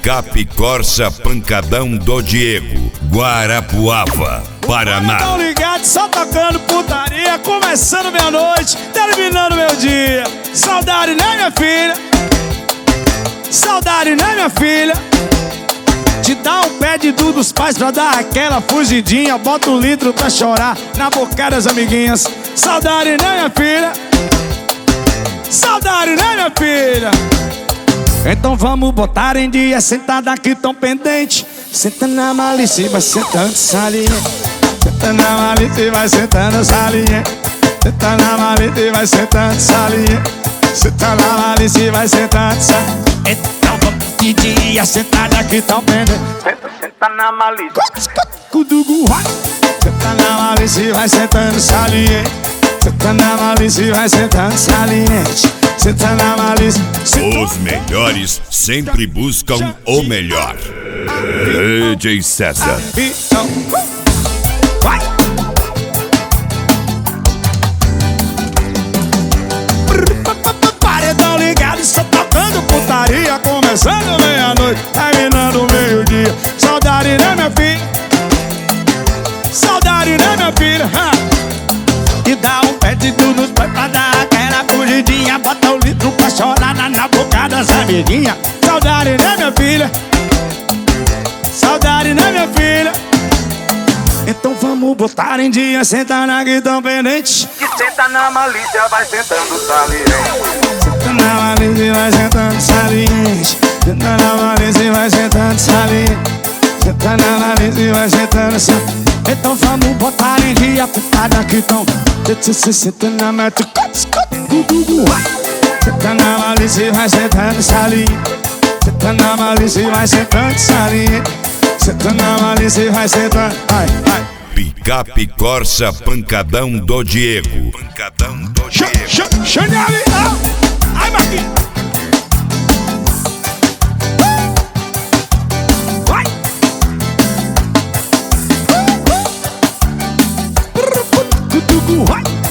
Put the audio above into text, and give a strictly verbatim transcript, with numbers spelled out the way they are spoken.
Picape Corsa Pancadão do Diego, Guarapuava, Paraná. Tão ligado, só tocando putaria, começando minha noite, terminando meu dia. Saudade, né, minha filha? Saudade, né, minha filha? Te dá um pé de tudo dos pais pra dar aquela fugidinha. Bota um litro pra chorar na boca das amiguinhas. Saudade, né, minha filha? Saudade, né, minha filha? Então vamos botar em dia, sentada aqui tão pendente. Senta na malícia e vai sentando saliente. Senta na malícia e vai sentando saliente. Senta na malícia e vai sentando saliente. Senta na malícia e vai sentando saliente. Então vamos de dia, sentada aqui tão pendente. Senta, senta na malícia. Senta na malícia e vai sentando saliente. Senta na malícia e vai sentando saliente. Senta na malícia. Os melhores sempre buscam o melhor. D J César. Vai! Paredão ligado, só tocando putaria, começando meia-noite, terminando meio-dia. Saudade, né, minha filha? Saudade, né, minha filha? E dá um pé de tudo pra dar aquela fugidinha. Bota o litro pra chorar na, na boca das amiguinhas. Saudade, né, minha filha? Saudade, né, minha filha? Então vamos botar em dia, senta na guitarra pendente. Que senta na malícia, vai sentando saliente. Senta na malícia e vai sentando saliente. Senta na malícia e vai sentando saliente. Senta na malícia e vai sentando saliente. Então vamos botar em dia, putada que tão. Senta na malícia. Senta na malícia e vai sentando saliente. Senta na malícia e vai sentando saliente. Senta na malícia e vai sentando. Ai, ai. Picape Corsa Pancadão do Diego. Pancadão do Diego. Chanel, ai, Marquinhos. Vai. Vai.